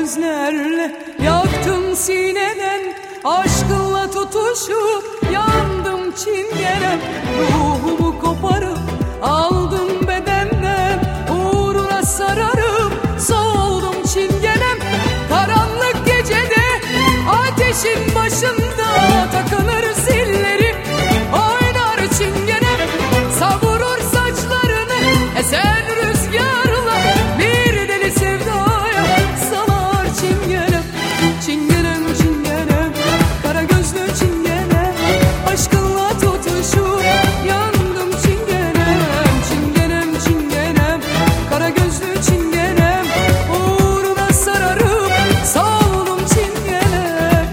gözlerle yaktın sineden, aşkınla tutuşup yandım çingenem. Ruhumu koparıp aldın bedenden, uğruna sararıp soğudum çingenem. Karanlık gecede ateşin başında takılır zilleri, oynar çingenem. Savurur saçlarını esen rüzgarla, bir deli sevdaya salar çingenem. Çingenem, çingenem, kara gözlü çingenem, aşkınla tutuşup yandım çingenem. Çingenem, çingenem, kara gözlü çingenem, uğruna sararıp soğudum çingenem.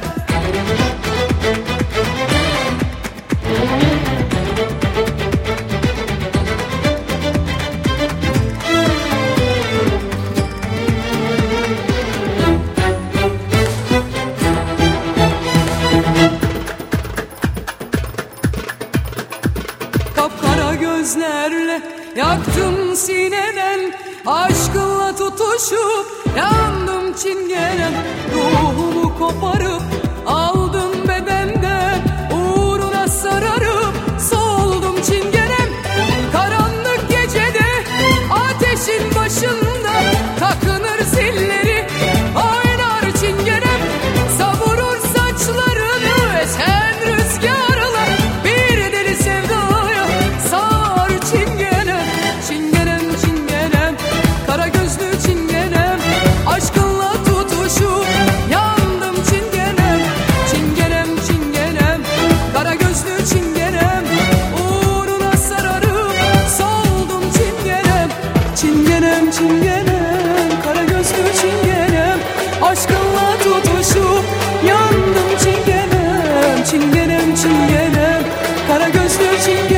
Kapkara gözlerle yaktım sineden, aşkınla tutuşup yandım çingenem. Ruhumu koparıp aldın bedenden, uğruna sararıp soğudum çingenem. Karanlık gecede ateşin başında takınır zilleri, oynar çingenem. Savurur saçlarını esen rüzgarla, bir deli sevdaya sar çingenem. Çingenem, çingenem, kara gözlü çingenem, aşkınla tutuşup yandım çingenem. Çingenem, çingenem, kara gözlü çingenem, uğruna sararıp soğudum çingenem. Çingenem, çingenem, kara gözlü çingenem, aşkınla tutuşup yandım çingenem. Çingenem, çingenem, kara gözlü çingenem.